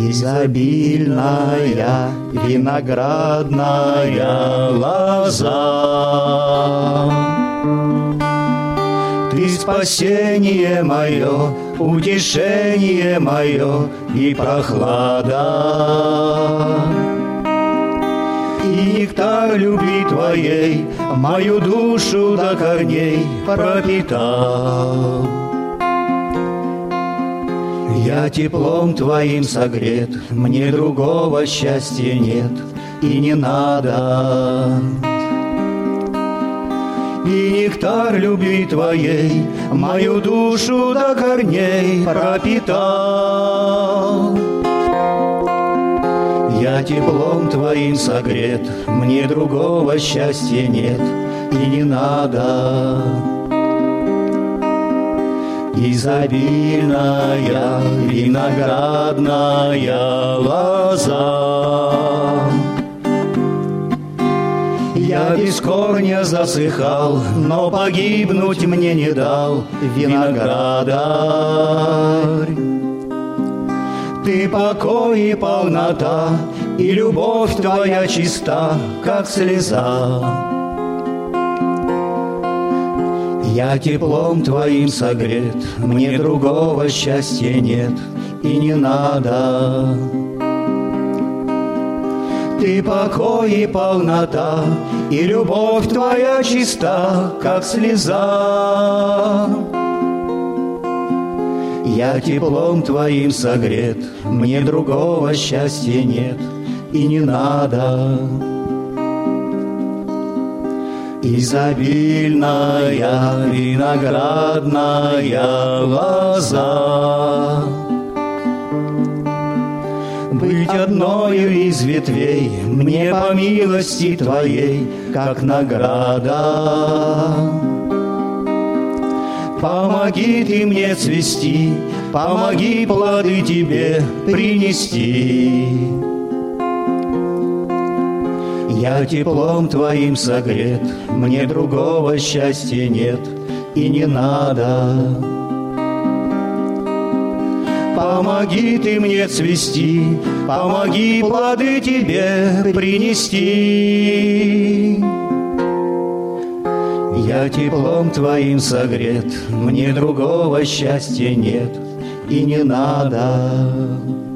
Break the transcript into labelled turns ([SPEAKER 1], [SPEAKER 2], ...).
[SPEAKER 1] изобильная виноградная лоза. Ты спасение мое, утешение мое и прохлада. И нектар любви Твоей мою душу до корней пропитал. Я теплом Твоим согрет, мне другого счастья нет и не надо. И нектар любви Твоей мою душу до корней пропитал. Я теплом Твоим согрет, мне другого счастья нет и не надо. Изобильная виноградная лоза. Я без корня засыхал, но погибнуть мне не дал виноградарь. Ты покой и полнота, и любовь Твоя чиста, как слеза. Я теплом Твоим согрет, мне другого счастья нет и не надо. Ты покой и полнота, и любовь Твоя чиста, как слеза. Я теплом Твоим согрет, мне другого счастья нет и не надо. Изобильная виноградная лоза. Быть одною из ветвей мне по милости Твоей, как награда. Помоги Ты мне цвести, помоги плоды Тебе принести. Я теплом Твоим согрет, мне другого счастья нет и не надо. Помоги Ты мне цвести, помоги плоды Тебе принести. Я теплом Твоим согрет, мне другого счастья нет и не надо.